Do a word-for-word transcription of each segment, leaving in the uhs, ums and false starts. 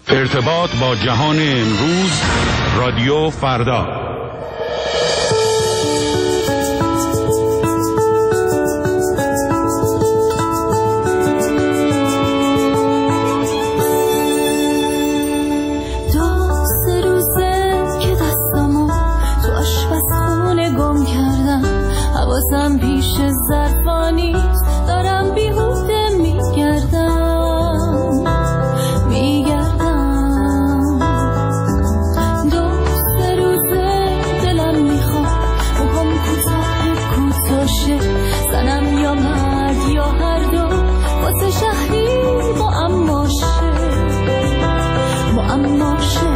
ارتباط با جهان امروز، رادیو فردا. حواسم پیش ظرفانیست، دارم بیهوده میگردم میگردم دو سه روزه دلم میخواد موهام کوتاه کوتاشه، زنم یا مرد یا هر دو، واسه شهری معماشه معماشه.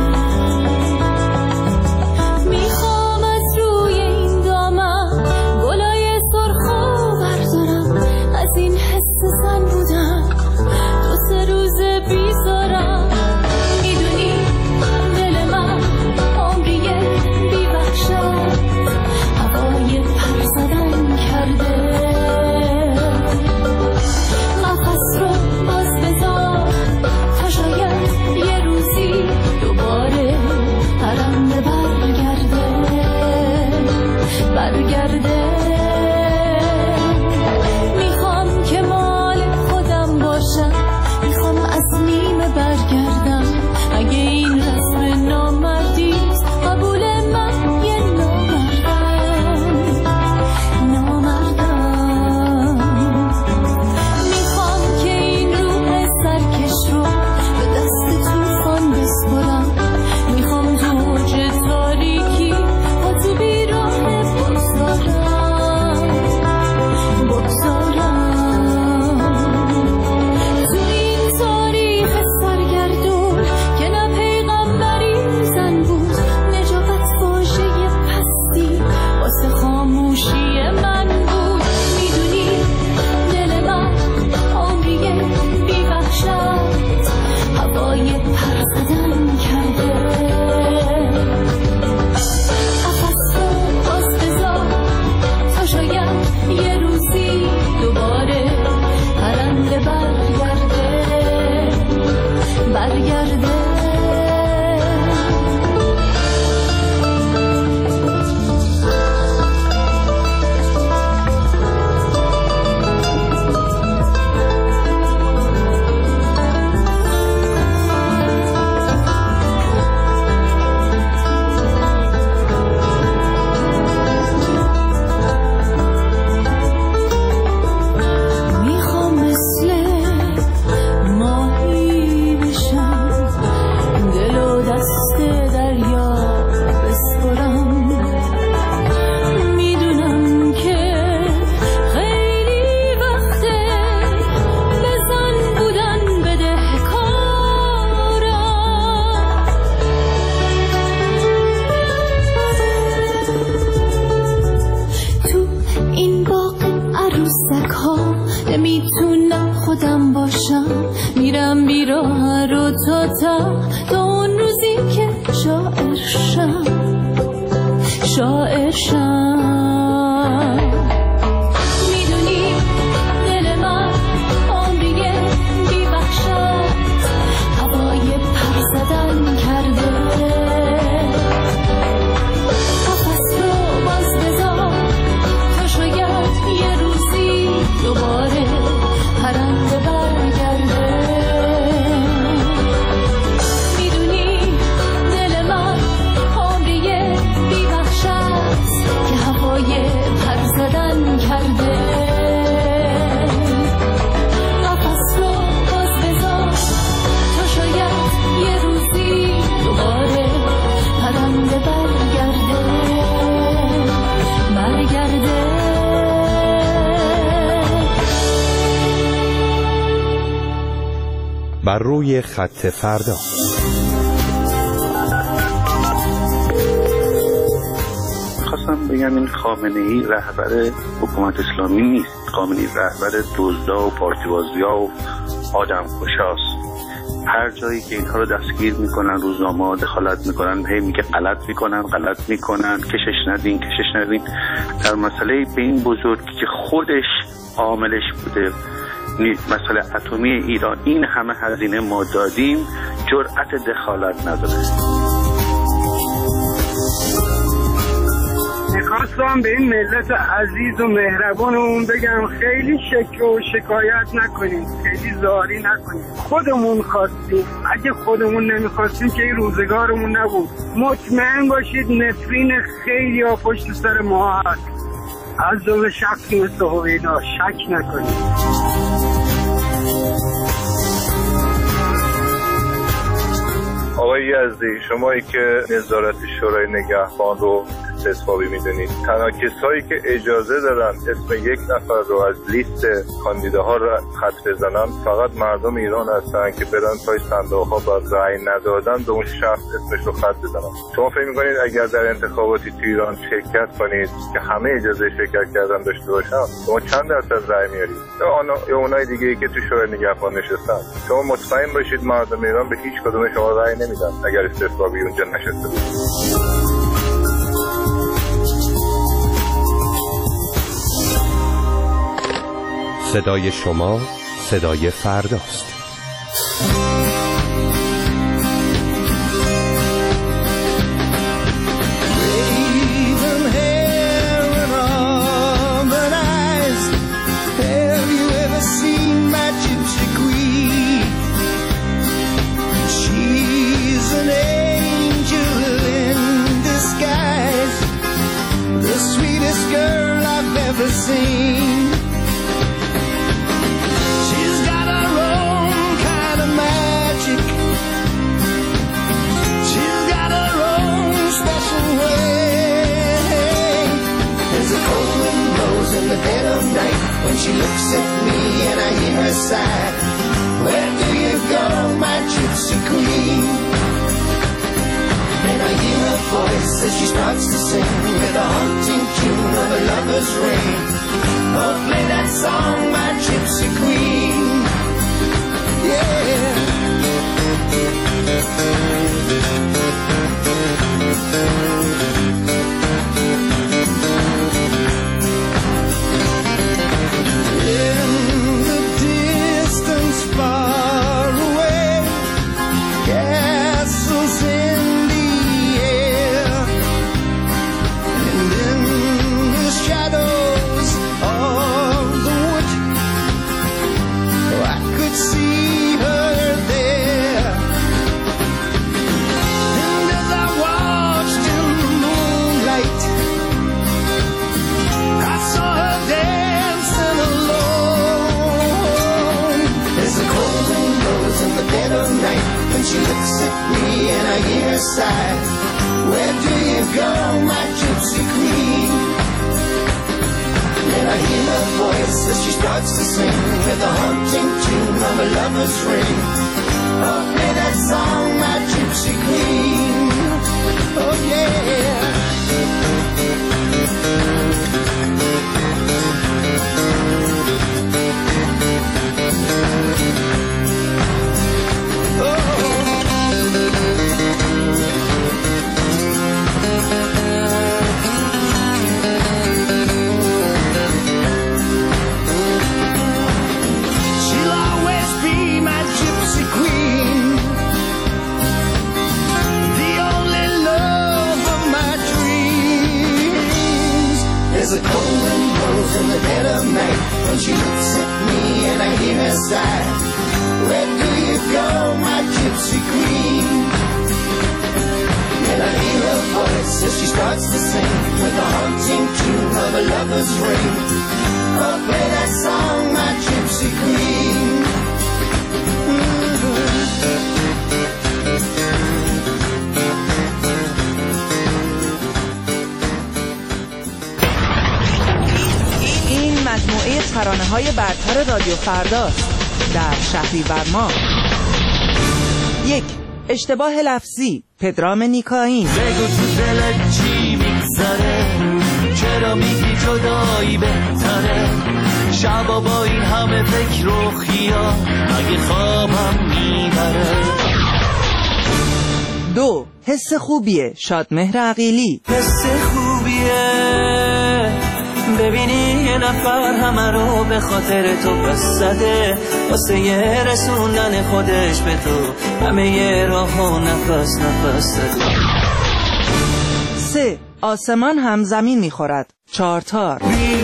نمیتونم خودم باشم، میرم بیراه رو تا تا تا اون روزی که شاعر شم شاعر شم. میدونی دل من عمریه بیبخشد، هوای پر زدن کرده، قفص رو باز بذار تا شاید یه روزی دوباره پرنده برگرده. میدونی دل من عمریه بیبخشد که هوای پر زدن کرده، قفص رو باز بذار تا شاید یه روزی دوباره پرنده برگرده برگرده. بر روی خط فردا. خواستم بگم این خامنه‌ای رهبر حکومت اسلامی نیست. خامنه‌ای رهبر دزدا و پارتیبازیا و آدمکشاست. هر جایی که اینها رو دستگیر میکنن، روزنامه‌ها دخالت میکنن، هی میگه غلط میکنن غلط میکنن کشش ندین کشش ندین. در مسئله به این بزرگی که خودش عاملش بوده، مسئله اتمی ایران، این همه هزینه ما دادیم جرأت دخالت نداره. میخواستم به این ملت عزیز و مهربانمون بگم خیلی شکر و شکایت نکنیم، خیلی زاری نکنیم. خودمون خواستیم، اگه خودمون نمیخواستیم که این روزگارمون نبود. مطمئن باشید نفرین خیلی ها پشت سر ما هست، از جمله شخصی مثل هویدا، شک نکنیم. آقای یزدی، شمایی که نظارت شورای نگهبان رو استثبابی میدونید، تنها کسایی که اجازه دارن اسم یک نفر رو از لیست کاندیداها رو خط بزنن فقط مردم ایران هستن که برن پای صندوق ها با رأی ندادن به اون شخص اسمش رو خط بزنن. شما فکر میکنید اگر در انتخاباتی تو ایران شرکت کنید که همه اجازه شرکت کردن داشته باشن، شما چند درصد رأی میارید؟ یا اونای دیگه ای که تو شورای نگهبان نشستن، شما مطمئن باشید مردم ایران به هیچ کدوم شما رأی نمیدن اگر استثبابی اونجا نشسته بود. صدای شما صدای فرداست. She looks at me and I hear her sigh. Where do you go, my gypsy queen? And I hear her voice as she starts to sing with a haunting tune of a lover's ring. Oh, play that song, my gypsy queen. Yeah. She looks at me and I hear her sigh. Where do you go, my gypsy queen? And I hear her voice as she starts to sing with a haunting tune of a lover's ring. Oh, play that song, my gypsy queen. Oh, yeah. There's a cold wind blows in the dead of night when she looks at me and I hear her sigh. Where do you go, my gypsy queen? And I hear her voice as she starts to sing with the haunting tune of a lover's ring. Oh, play that song, my gypsy queen. مجموعه ترانه‌های برتر رادیو فرداست در شهریور ماه. یک، اشتباه لفظی، پدرام نیکاین. بگو تو دلت چی میگذره، چرا میگی جدایی بهتره، شبا با این همه فکر و خیال مگه خوابم میبره. دو، حس خوبیه، شادمهر عقیلی. حس خوبیه ببینی یه نفر همه رو به خاطر تو پس زده، واسه یه رسوندن خودش به تو همه یه راه و نفس نفس زده. سه. آسمان هم زمین میخورد. چارتار.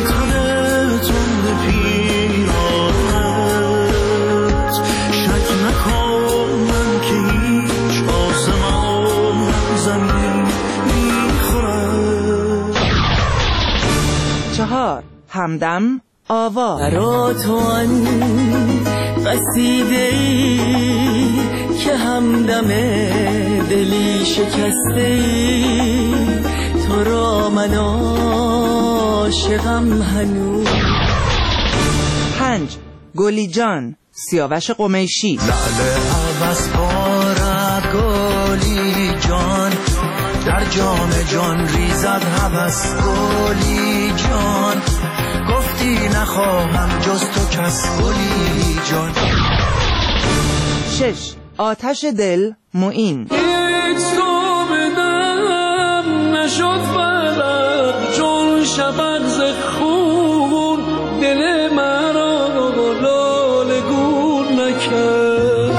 چهار. همدم آوا. برا تو آن قصیده ای که همدم دلی شکسته ای، تو را من عاشقم هنوز. پنج. گلی جان سیاوش قمیشی. لعل عوض بارد گلی جان، در جام جان ریزد هوس گلی جان، گفتی نخواهم جز تو کس گلی جان. شش. آتش دل معین. هیچ تو بدم نشد بلد چون شفق ز خون، دل مرا لاله گون نکرد.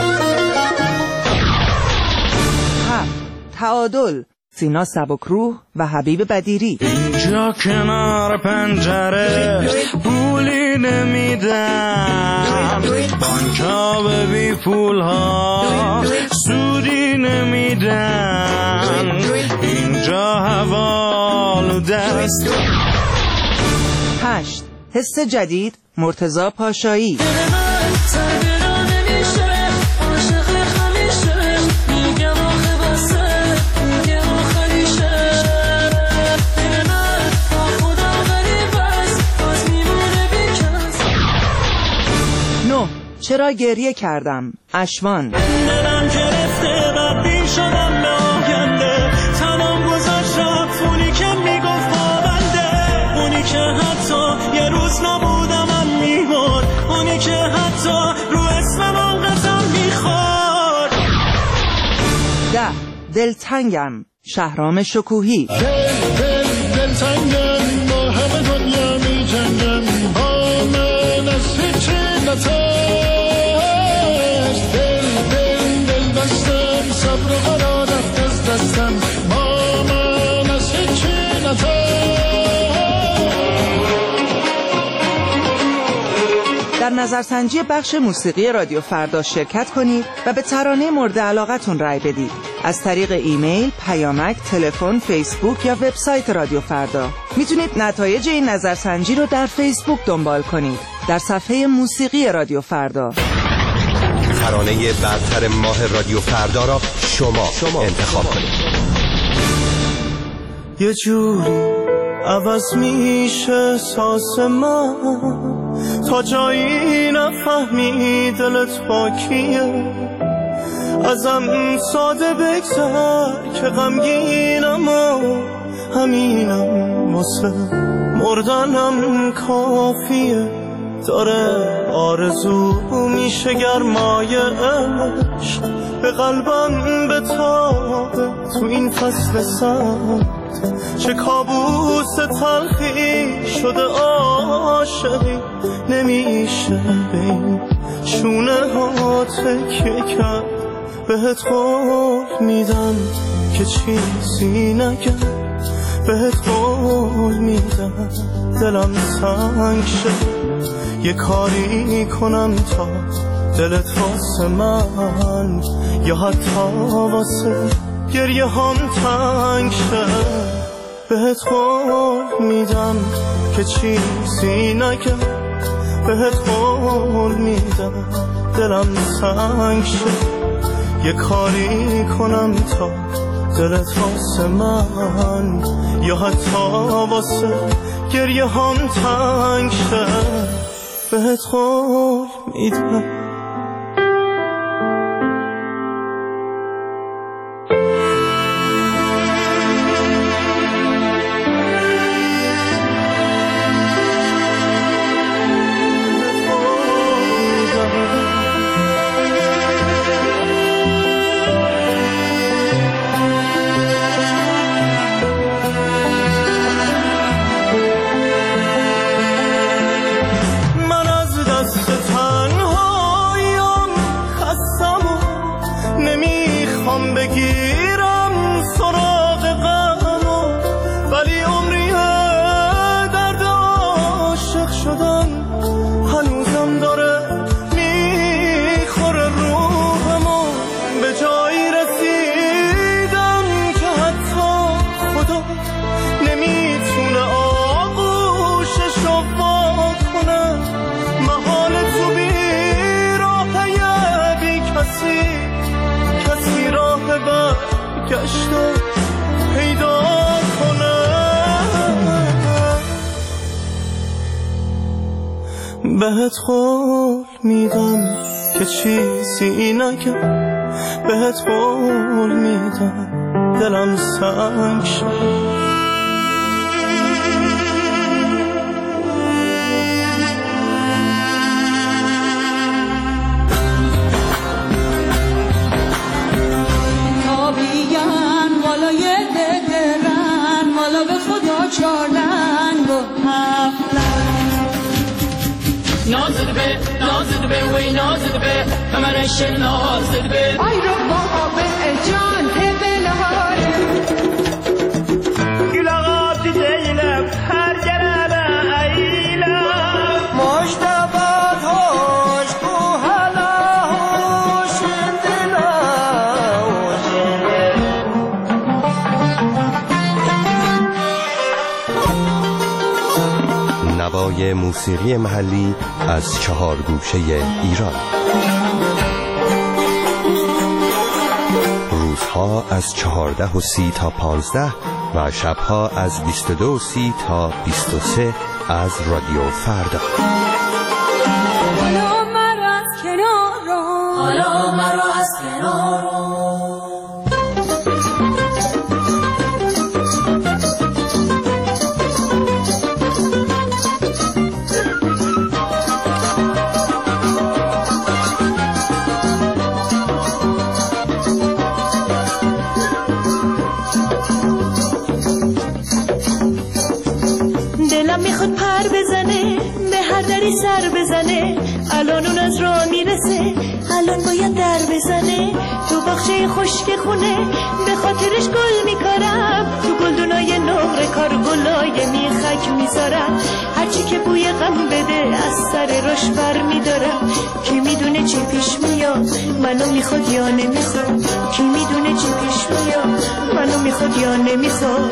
هفت. تعادل سینا سبکروح و حبیب بدیری. اینجا کنار پنجره پولی نمیدم، بانکا به بی پول ها سودی نمیدن، اینجا حوالوده است. هشت. حس جدید مرتضی پاشایی. چرا گریه کردم اشوان. دلم گرفته بدبین شدم به آینده، تمام گذشت رفت اونی که میگفت با بنده، اونی که حتی یه روز نبودم من میبود، اونی که حتی رو اسمم آنقدرم میخورد. ده. دلتنگم شهرام شکوهی. دل دل دلتنگم با همه دنیا می جنگم، با من از هیچی نترس، دل دل دل دستم صبر و قرار رفت از دستم، با من از هیچی نترس. در نظرسنجی بخش موسیقی رادیو فردا شرکت کنید و به ترانه مورد علاقتون رای بدید از طریق ایمیل، پیامک، تلفن، فیسبوک یا وبسایت رادیو فردا. میتونید نتایج این نظرسنجی رو در فیسبوک دنبال کنید در صفحه موسیقی رادیو فردا. ترانه برتر ماه رادیو فردا را شما, شما انتخاب کنید. یه جوری عوض میشه احساس من تا جایی نفهمی دلت با کیه، ازم ساده بگذر که غمگینم و همینم واسه مردنم کافیه، داره آرزو میشه گرمای عشق به قلبم بتابه تو این فصل سرد، چه کابوس تلخی شده عاشقی نمیشه به این شونه ها تکیه کرد، بهت قول میدم که چیزی نگم، بهت قول میدم دلم سنگ شد، یه کاری کنم تا دلت واسه من یا حتی واسه گریه هم تنگ شد، بهت قول میدم که چیزی نگم، بهت قول میدم دلم سنگ شد، یه کاری کنم تا دلت واسه من یا حتی واسه گریه هم تنگ شد، بهت قول میدم. میخوام بگیرم سراغ غمو، ولی عمریه درد عاشق شدن هنوزم داره میخوره روحمو. به جایی رسیدم که حتی خدا نمیتونه آغوششو وا کنه. محال تو بی راه بی کسی، کسی راه برگشته پیدا کنه. بهت قول میدم که چیزی نگم، بهت قول میدم دلم سنگ شد. نازد به نازد به وی نازد به کمرش نازد به ای رو بابا جان هبلهاره گلغات دیلم هر جرابه ایلم مجتبات هوش کو هلا هوش نوای موسیقی محلی از چهار گوشه ایران. روزها از چهارده و سی تا پانزده و شبها از بیست و دو و سی تا بیست و سه از رادیو فردا. حالا مرا از کنار، حالا مرا از کنار. میخواد پر بزنه، به هر دری سر بزنه. الان اون از راه میرسه، الان باید در بزنه. تو باغچه خشک خونه به خاطرش گل میکارم، تو گلدونای نقره کار گلای میخک میذارم. هرچی که بوی غم بده از سر روش بر میدارم. کی میدونه چی پیش میاد، منو میخواد یا نمیخواد. کی میدونه چی پیش میاد، منو میخواد یا نمیخواد.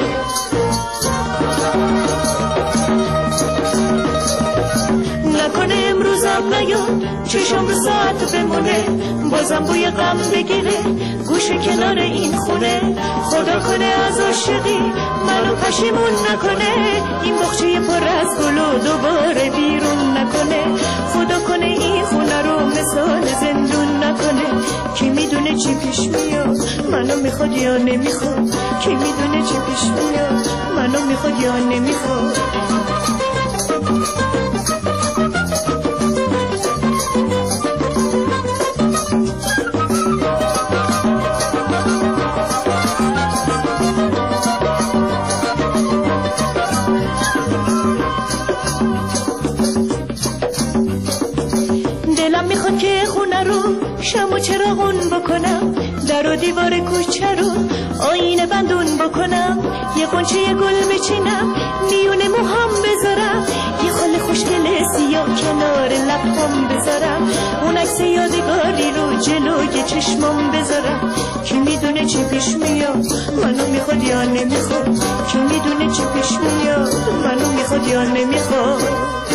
نکنه امروز آب نیاد، چشم رو ساعت بمونه. بازم بوی غم بگیره گوش کنار این خونه. خدا کنه از عاشقی منو پشیمون نکنه. این باغچه پر از گلو دوباره بیرون نکنه. خدا کنه این خونه رو مثال زندون نکنه. کی میدونه چی پیش میاد، منو میخواد یا نمیخواد. کی میدونه چی پیش میاد، منو میخواد یا نمیخواد. دلم میخواد که خونه رو شم و چراغون بکنم. در و دیوار کوچه رو آینه بندون بکنم. یه قنچه یه گل بچینم میونه موهام بذارم. یه خال خوشگل سیاه کنار لبام بذارم. اون عکس یادگاری رو جلوی چشمام بذارم. کی میدونه چی پیش میاد، منو میخواد یا نمیخواد. کی میدونه چی پیش میاد، منو میخواد یا نمیخواد.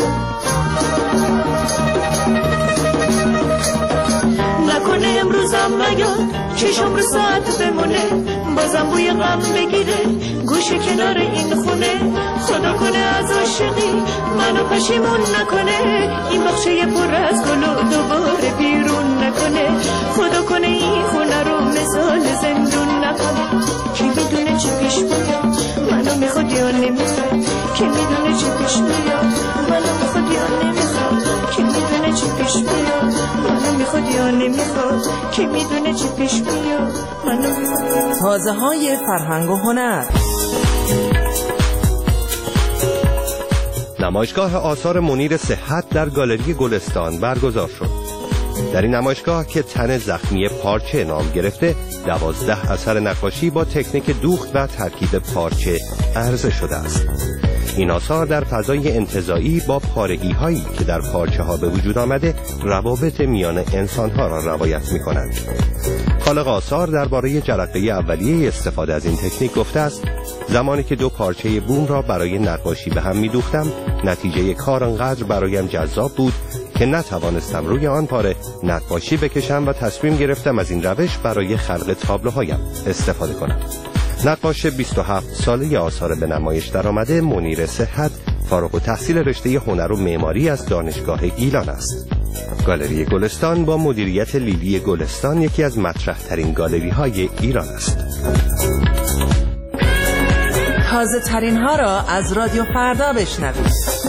نکنه امروزم نیاد، چشم رو ساعت بمونه. بازم بوی غم بگیره گوش کنار این خونه. خدا کنه از عاشقی منو پشیمون نکنه. این باغچه پر از گلو دوباره بیرون نکنه. خدا کنه این خونه رو مثال زندون نکنه. کی میدونه چی پیش میاد، منو میخواد یا نمیخواد. کی میدونه چی پیش میاد، منو میخواد یا نمیخواد. کی میدونه چی پیش میاد، منو میخواد یا نمیخواد. کی میدونه چی پیش میاد، منو میخواد. تازه های فرهنگ و هنر. نمایشگاه آثار منیر صحت در گالری گلستان برگزار شد. در این نمایشگاه که تن زخمی پارچه نام گرفته، دوازده اثر نقاشی با تکنیک دوخت و ترکیب پارچه عرضه شده است. این آثار در فضای انتزاعی با پارگی هایی که در پارچه ها به وجود آمده روابط میان انسان ها را روایت می کنند. خالق آثار درباره جرقه اولیه استفاده از این تکنیک گفته است: زمانی که دو پارچه بوم را برای نقاشی به هم می دوختم، نتیجه کار انقدر برایم جذاب بود که نتوانستم روی آن پاره نقاشی بکشم و تصمیم گرفتم از این روش برای خلق تابلوهایم استفاده کنم. نقاش بیست و هفت ساله آثار به نمایش درآمده منیر صحت فارغ التحصیل رشته هنر و معماری از دانشگاه گیلان است. گالری گلستان با مدیریت لیلی گلستان یکی از مطرح ترین گالری های ایران است. تازه ترین ها را از رادیو فردا بشنوید.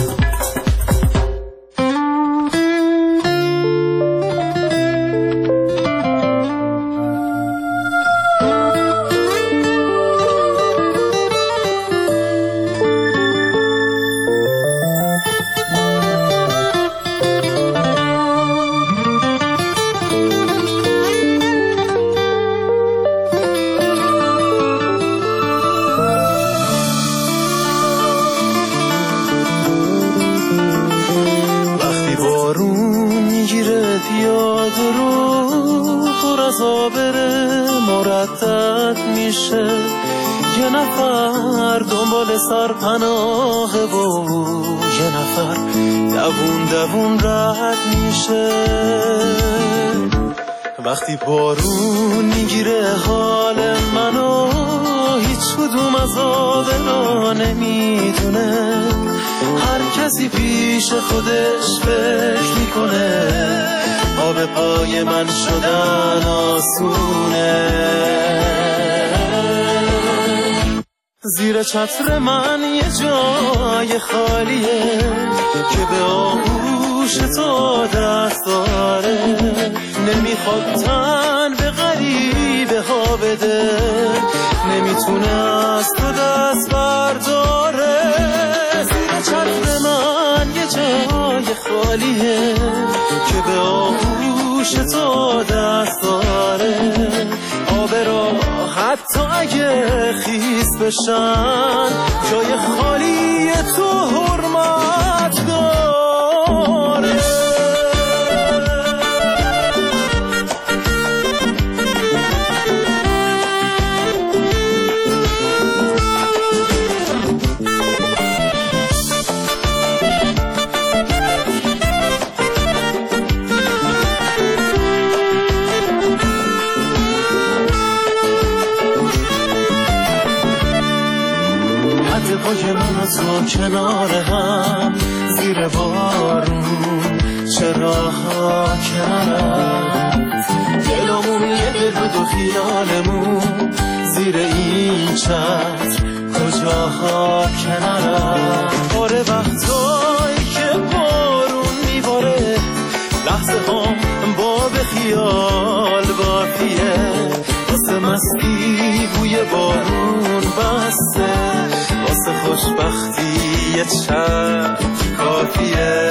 یه نفر دنبال سرپناه و یه نفر دوون دوون رد میشه. وقتی بارون میگیره حال منو هیچ کدوم از آبرا نمیدونه. هر کسی پیش خودش فکر میکنه آب پای من شدن آسونه. زیر چتر من یه جای خالیه که به آغوش تو دست داره. نمیخواد تن به غریبه ها بده، نمیتونه از تو دست برداره. زیر چتر من یه جای خالیه که به آغوش تو دست داره. آب را حتی اگه خیس بشن جای خالی تو حرمت داره. پای من و تو کنار هم زیر بارون چرا ها کنارم. دلمون یه دل بود و خیالمون زیر این چتر کجاها کنارم. آره وقتایی که بارون میباره لحظه هم با به خیال بافیه. واسه مستی بوی بارون بسته، واسه خوشبختی یه چند کافیه.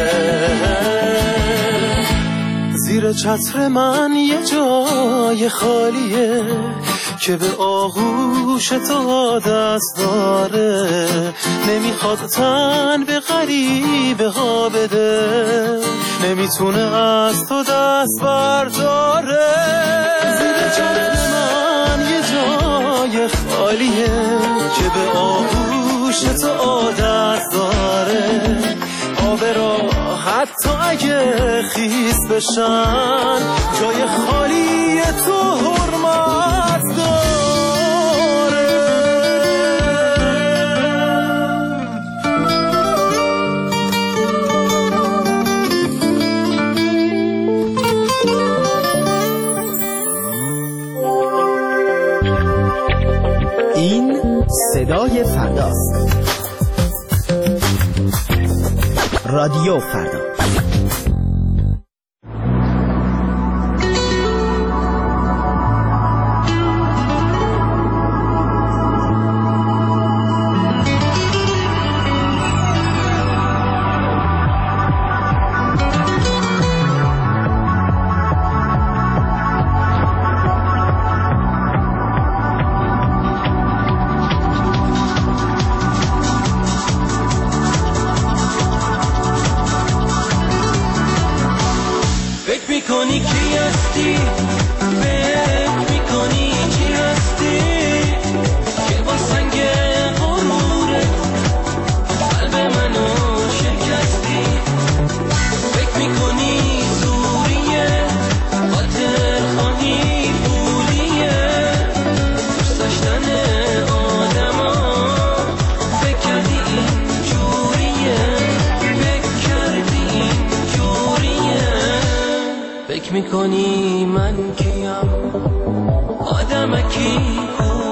زیر چتر من یه جای خالیه که به آغوش تو دست داره. نمیخواد تن به غریبه ها بده، نمیتونه از تو دست برداره. زیر چتر من یه جای خالیه که به آغوش تو عادت داره. آب را حتی اگه خیس بشن جای خالی تو حرمت داره. این صدای فرداست. رادیو فردا. آدمکی کو